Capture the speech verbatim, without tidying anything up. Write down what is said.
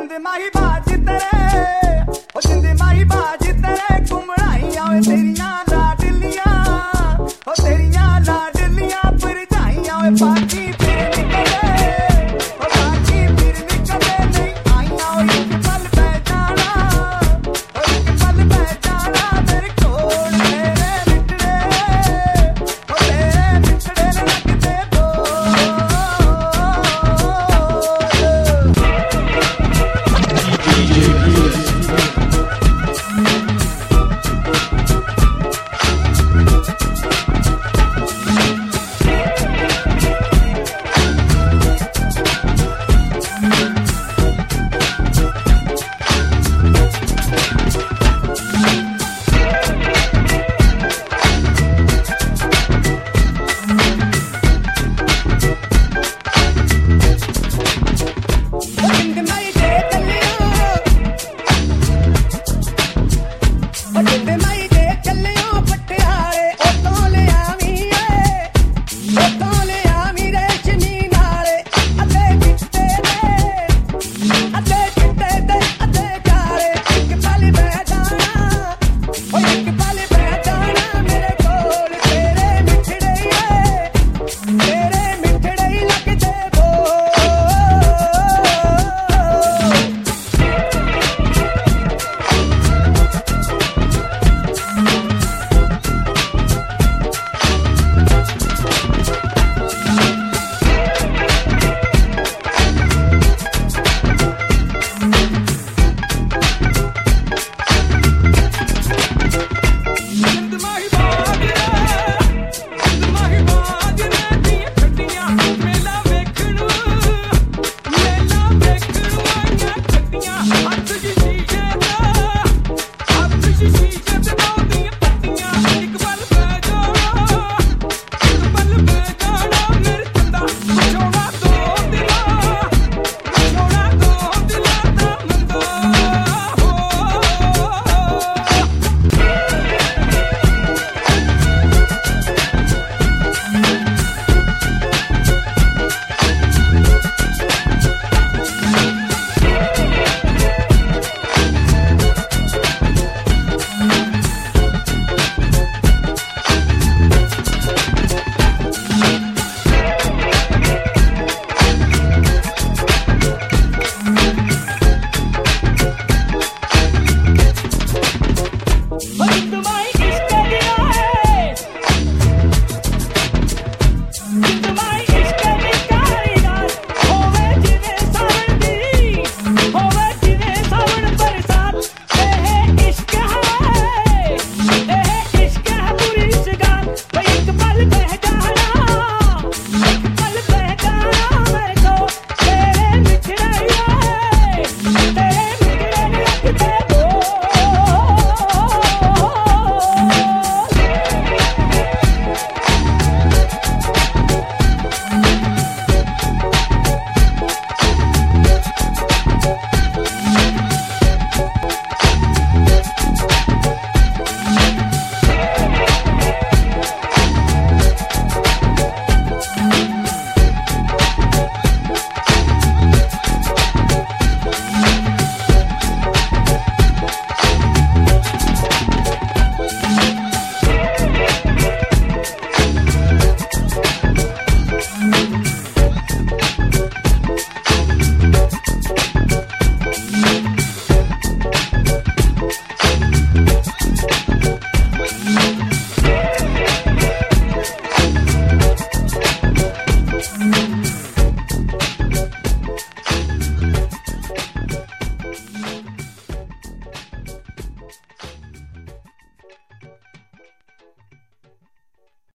जिंदे माही बाज तेरे ओ जिंदे माही बाज तेरे घुमड़ाइयां वे तेरियां लाडलियां ओ तेरियां लाडलियां पर जाइयां वे बाकी फिर निकले ओ बाकी फिर निकले नहीं आइयां ओ एक पल पै जाना ओ एक पल पै जाना मेरे कोल तेरे मिठड़े ओ तेरे मिठड़े लगदे